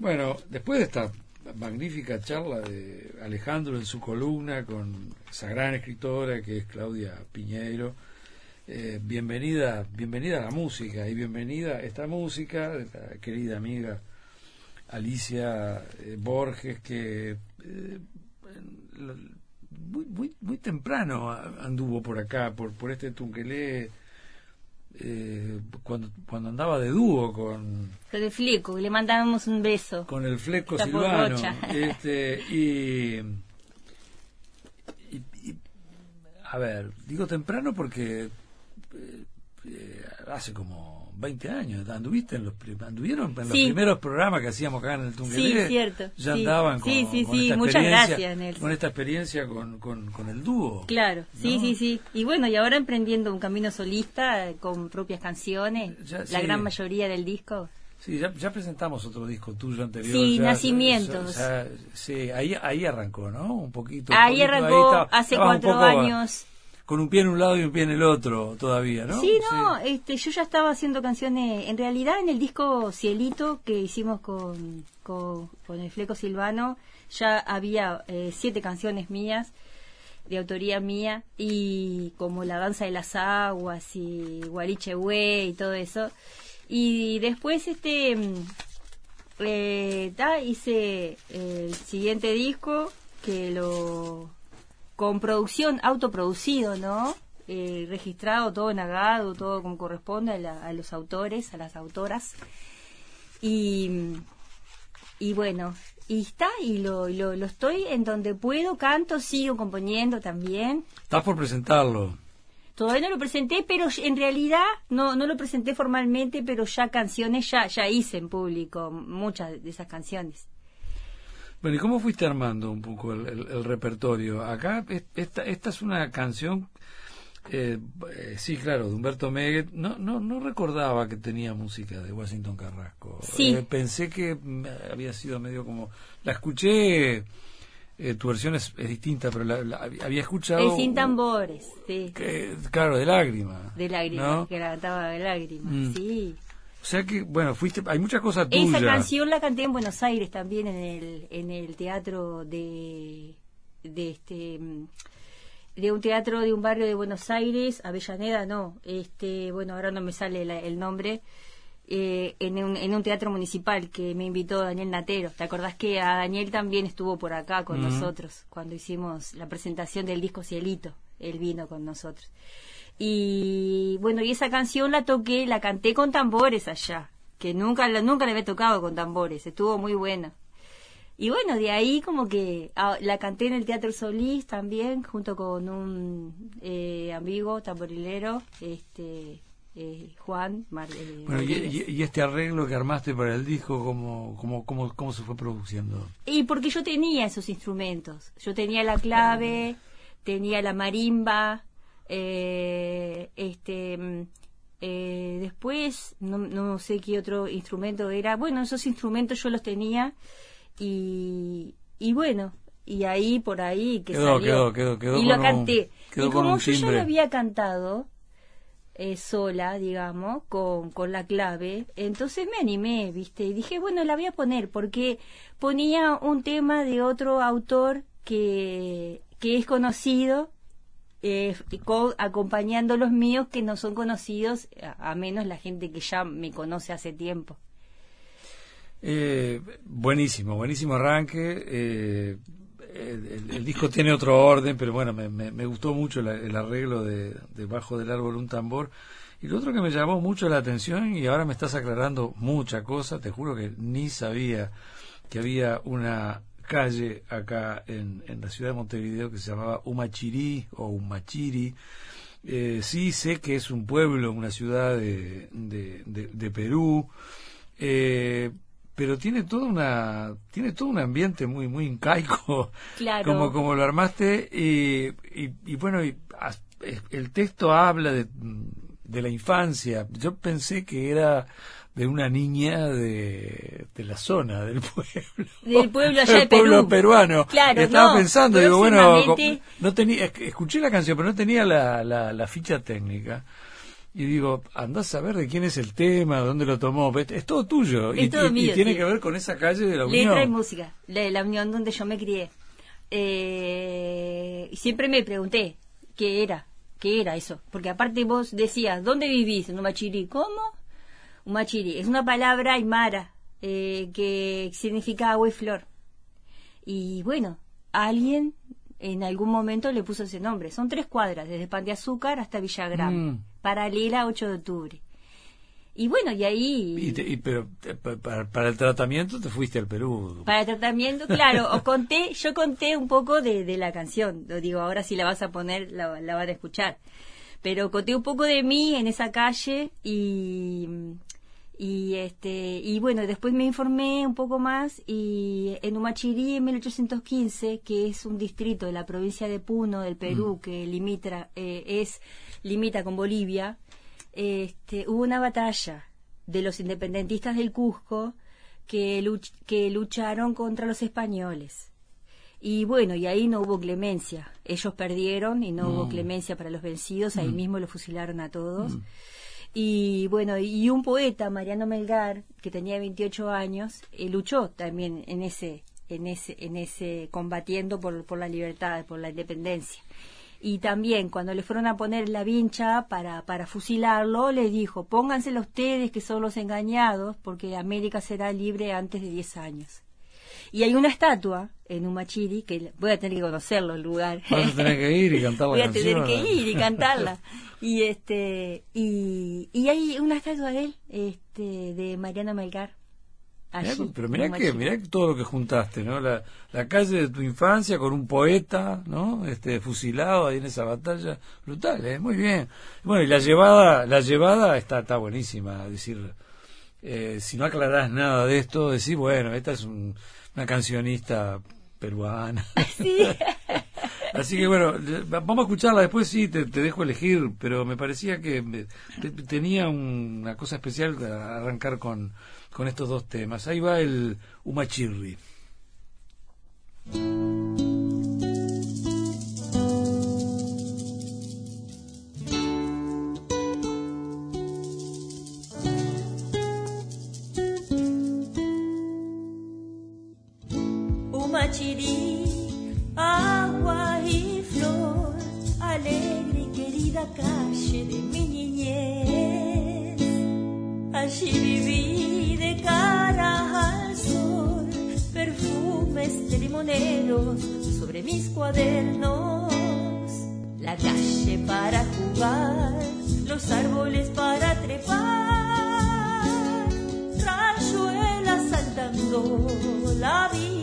Bueno, después de esta magnífica charla de Alejandro en su columna con esa gran escritora que es Claudia Piñeiro, bienvenida a la música y bienvenida a esta música de la querida amiga Alicia Borges, que muy temprano anduvo por acá, por este Tungelé, cuando andaba de dúo con el Fleco, le mandábamos un beso con el Fleco Está Silvano, y a ver, digo temprano porque hace como 20 años anduvieron en los primeros programas que hacíamos acá en el Tungelé. Sí, cierto. Ya andaban con esta muchas gracias, experiencia, con esta experiencia con el dúo. Claro, ¿no? sí. Y bueno, y ahora emprendiendo un camino solista con propias canciones, la gran mayoría del disco. Sí, ya presentamos otro disco tuyo anterior. Sí, Nacimientos. Sí, ahí arrancó, ¿no? Un poquito. Arrancó hace 4 años. Con un pie en un lado y un pie en el otro todavía, ¿no? Sí, no, yo ya estaba haciendo canciones, en realidad en el disco Cielito que hicimos con el Fleco Silvano, ya había 7 canciones mías, de autoría mía, y como La Danza de las Aguas y Guarichehue y todo eso. Y después hice el siguiente disco con producción, autoproducido, ¿no? Registrado todo en Agado, todo como corresponde a los autores, a las autoras. Y bueno, y lo estoy en donde puedo, canto, sigo componiendo también. ¿Estás por presentarlo? Todavía no lo presenté, pero en realidad no lo presenté formalmente, pero ya canciones ya hice en público, muchas de esas canciones. Bueno, ¿y cómo fuiste armando un poco el repertorio? Acá, esta es una canción, sí, claro, de Humberto Meguet. No recordaba que tenía música de Washington Carrasco. Sí. Pensé que había sido medio como... La escuché, tu versión es distinta, pero la había escuchado... Es sin tambores, sí. Claro, de Lágrima. De Lágrima, ¿no? Que la cantaba de Lágrima, sí. O sea que, bueno, hay muchas cosas tuyas. Esa canción la canté en Buenos Aires también, en el teatro de un teatro de un barrio de Buenos Aires, Avellaneda, no, bueno, ahora no me sale el nombre, en un teatro municipal que me invitó Daniel Natero. ¿Te acordás que a Daniel también estuvo por acá con nosotros cuando hicimos la presentación del disco Cielito? Él vino con nosotros. Y bueno, y esa canción la canté con tambores allá, que nunca la había tocado con tambores, estuvo muy buena. Y bueno, de ahí como que la canté en el Teatro Solís también, junto con un amigo tamborilero, Juan. Bueno, y este arreglo que armaste para el disco, ¿cómo se fue produciendo? Y porque yo tenía esos instrumentos, yo tenía la clave, tenía la marimba. Después no sé qué otro instrumento era. Bueno, esos instrumentos yo los tenía y bueno, y ahí por ahí que salió quedó y lo canté. Y como yo ya timbre. lo había cantado sola, digamos, con la clave, entonces me animé, ¿viste? Y dije, bueno, la voy a poner, porque ponía un tema de otro autor que es conocido, acompañando los míos que no son conocidos, a menos la gente que ya me conoce hace tiempo. Buenísimo arranque. El disco tiene otro orden, pero bueno, me gustó mucho el arreglo de Bajo del Árbol un Tambor. Y lo otro que me llamó mucho la atención, y ahora me estás aclarando mucha cosa, te juro que ni sabía que había una calle acá en la ciudad de Montevideo que se llamaba Humachirí o Humachiri. Sí sé que es un pueblo, una ciudad de Perú, pero tiene todo un ambiente muy incaico, claro. como lo armaste, y bueno, el texto habla de la infancia. Yo pensé que era de una niña de la zona del pueblo allá de Perú, pueblo peruano. Claro, estaba pensando, digo, bueno, próximamente... no tenía, escuché la canción, pero no tenía la ficha técnica. y digo, andás a ver de quién es el tema, dónde lo tomó, es todo tuyo, Es todo mío, y tiene sí. que ver con esa calle de la Unión. Letra y música, la Unión donde yo me crié. Y siempre me pregunté qué era eso, porque aparte vos decías, ¿dónde vivís? En Humachiri. ¿Cómo? Humachiri es una palabra aymara que significa agua y flor. Y bueno, alguien en algún momento le puso ese nombre. Son 3 cuadras, desde Pan de Azúcar hasta Villagrán, paralela a 8 de octubre. Y bueno, y ahí... Pero para el tratamiento te fuiste al Perú. Para el tratamiento, claro, yo conté un poco de la canción. Lo digo, ahora si la vas a poner, la van a escuchar. Pero conté un poco de mí en esa calle y bueno, después me informé un poco más y en Humachiri en 1815, que es un distrito de la provincia de Puno del Perú que limita con Bolivia, hubo una batalla de los independentistas del Cusco que lucharon contra los españoles. Y bueno, y ahí no hubo clemencia. Ellos perdieron y no hubo clemencia para los vencidos, ahí mismo los fusilaron a todos. Y bueno, y un poeta, Mariano Melgar, que tenía 28 años, luchó también en ese combatiendo por la libertad, por la independencia. Y también cuando le fueron a poner la vincha para fusilarlo, le dijo, póngansela ustedes que son los engañados, porque América será libre antes de 10 años. Y hay una estatua en Humachiri, que voy a tener que conocerlo el lugar. Vas a tener que ir y cantar la canción. Voy a tener que ir y cantarla. Y hay una estatua de él, de Mariano Melgar. Allí, pero mirá que todo lo que juntaste, ¿no? La calle de tu infancia con un poeta, ¿no? Fusilado ahí en esa batalla, brutal, muy bien. Bueno, y la llevada está buenísima, es decir, si no aclarás nada de esto, decís, bueno, esta es una cancionista peruana. Sí. Así que bueno, vamos a escucharla después, sí, te dejo elegir, pero me parecía que tenía una cosa especial arrancar con estos 2 temas. Ahí va el Humachirri. Humachiri, agua y flor, alegre y querida calle de mi niñez. Allí viví de cara al sol, perfumes de limoneros sobre mis cuadernos. La calle para jugar, los árboles para trepar, rayuelas saltando la vida.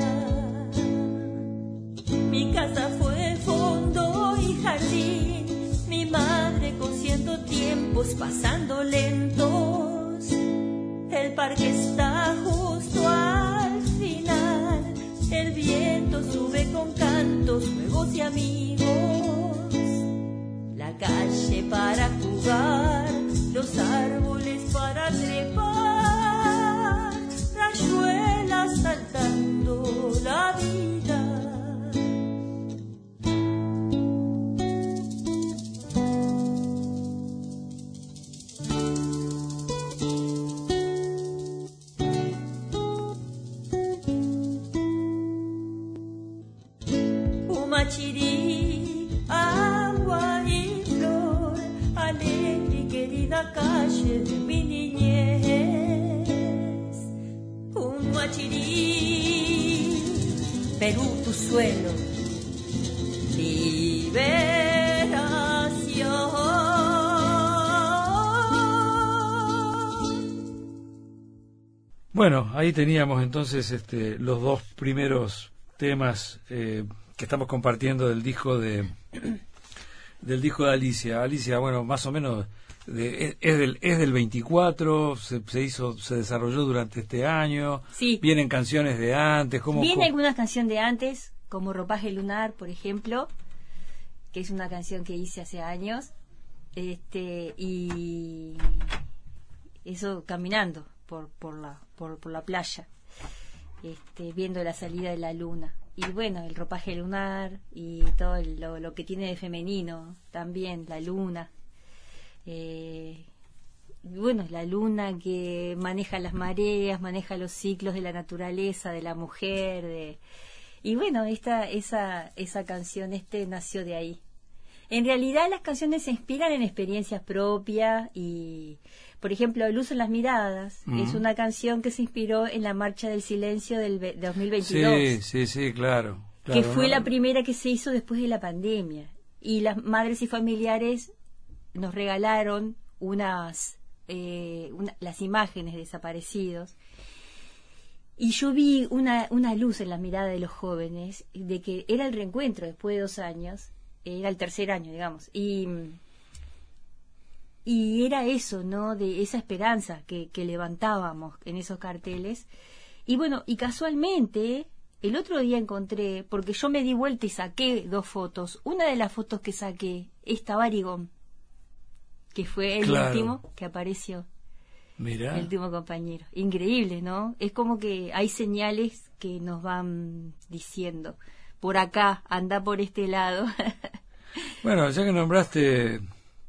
Mi casa fue fondo y jardín, mi madre cosiendo tiempos pasando lentos. El parque está justo al final, el viento sube con cantos nuevos y amigos. La calle para jugar, los árboles para trepar, rayuelas saltando la vida. Humachiri, agua y flor, alegre y querida calle de mi niñez. Humachiri, Perú tu suelo, liberación. Bueno, ahí teníamos entonces los 2 primeros temas que estamos compartiendo del disco de Alicia. Alicia, bueno, más o menos es del 24, se desarrolló durante este año. Sí. Vienen canciones de antes, Viene algunas canciones de antes, como Ropaje Lunar, por ejemplo, que es una canción que hice hace años, y eso caminando por la playa, viendo la salida de la luna. Y bueno, el ropaje lunar y todo lo que tiene de femenino, también la luna. Bueno, la luna que maneja las mareas, maneja los ciclos de la naturaleza, de la mujer, y bueno, esa canción nació de ahí. En realidad las canciones se inspiran en experiencias propias y, por ejemplo, Luz en las miradas es una canción que se inspiró en la Marcha del Silencio del 2022. Sí, claro. Que fue la primera que se hizo después de la pandemia. Y las madres y familiares nos regalaron las imágenes de desaparecidos. Y yo vi una luz en la mirada de los jóvenes, de que era el reencuentro después de 2 años, era el tercer año, digamos, y era eso, ¿no? De esa esperanza que levantábamos en esos carteles. Y bueno, y casualmente, el otro día encontré, porque yo me di vuelta y saqué 2 fotos, una de las fotos que saqué es Tabarigón, que fue el último que apareció. Mirá. El último compañero. Increíble, ¿no? Es como que hay señales que nos van diciendo, por acá, anda por este lado. Bueno, ya que nombraste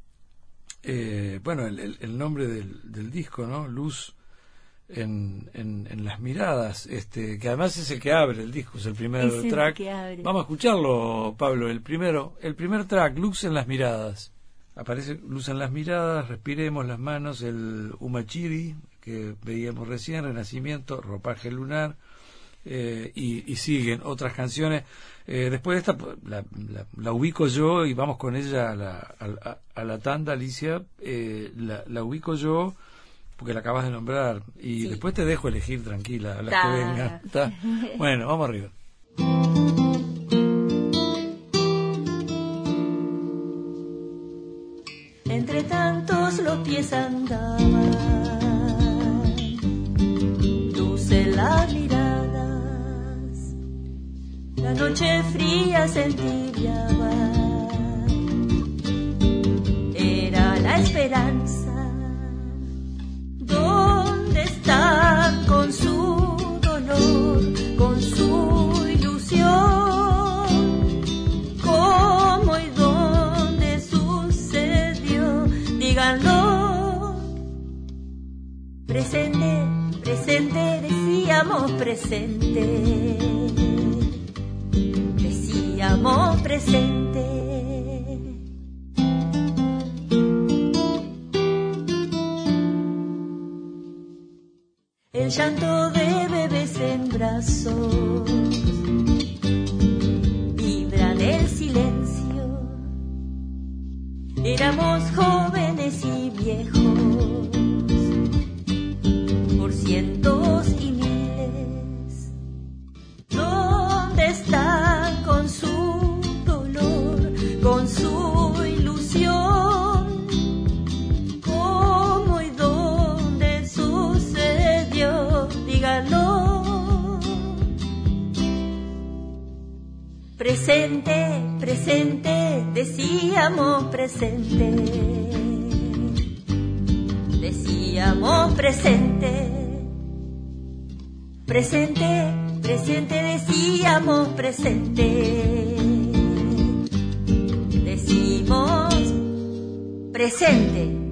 el nombre del disco, ¿no? Luz en las miradas, que además es el que abre el disco, es el primer track. Que abre. Vamos a escucharlo, Pablo, el primer track, Luz en las miradas. Aparece Luz en las miradas, Respiremos las manos, el Umachiri, que veíamos recién, Renacimiento, Ropaje lunar, y siguen otras canciones. Después de esta, la ubico yo y vamos con ella a la tanda, Alicia. La ubico yo porque la acabas de nombrar. Y después te dejo elegir tranquila las que vengan. Bueno, vamos arriba. Entre tantos los pies andaban, luz en las miradas, la noche fría se entibiaba, era la esperanza. ¿Dónde está con su dolor, con su ilusión? ¿Cómo y dónde sucedió? Díganlo. Presente, presente, decíamos presente. Decíamos presente. El llanto de bebés en brazos vibra en el silencio. Éramos jóvenes y viejos, por cientos y miles. ¿Dónde están con su dolor, con su ilusión? ¿Cómo y dónde sucedió? Díganlo. Presente, presente, decíamos presente. Decíamos presente. Presente, presente, decíamos presente. Decimos presente.